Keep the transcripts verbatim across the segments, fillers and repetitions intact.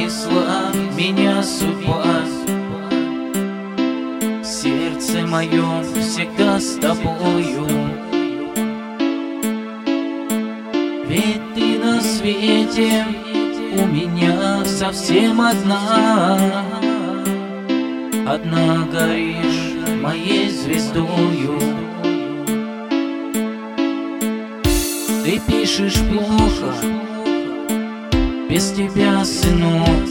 понесла меня судьба. Сердце мое всегда с тобою, ведь ты на свете у меня совсем одна. Одна горишь моей звездою. Ты пишешь плохо, без тебя, сынок,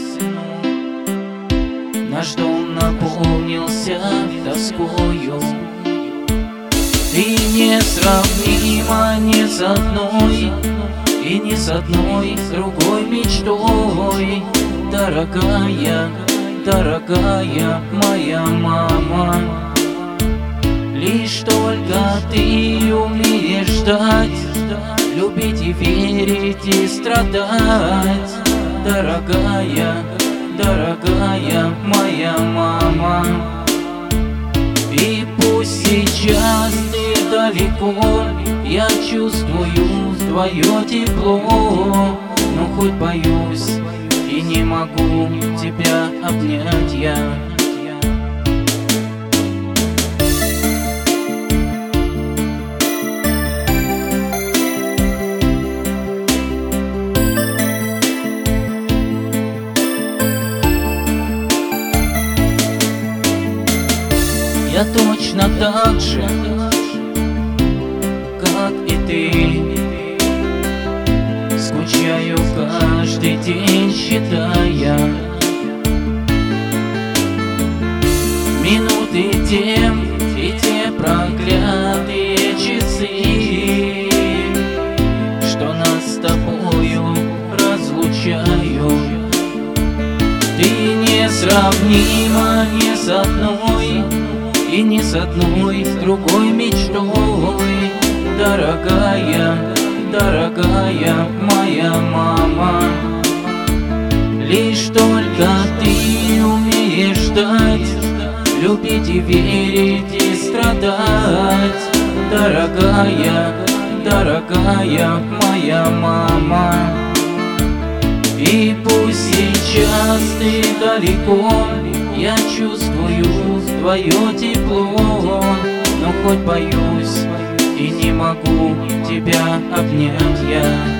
наш дом наполнился тоскою. Ты несравнима ни с одной и ни с одной другой мечтой, дорогая, дорогая моя мама. Лишь только ты умеешь ждать, любить и верить и страдать, дорогая, дорогая моя мама. И пусть сейчас ты далеко, я чувствую твое тепло, но хоть боюсь и не могу тебя обнять я. Я точно так же, как и ты, скучаю каждый день, считая минуты те и те проклятые часы, что нас с тобою разлучают. Ты несравнима ни с одной и ни с одной другой мечтой, дорогая, дорогая моя мама. Лишь только ты умеешь ждать, любить и верить и страдать, дорогая, дорогая моя мама. И пусть сейчас ты далеко, я чувствую твое тепло, но хоть боюсь и не могу тебя обнять я.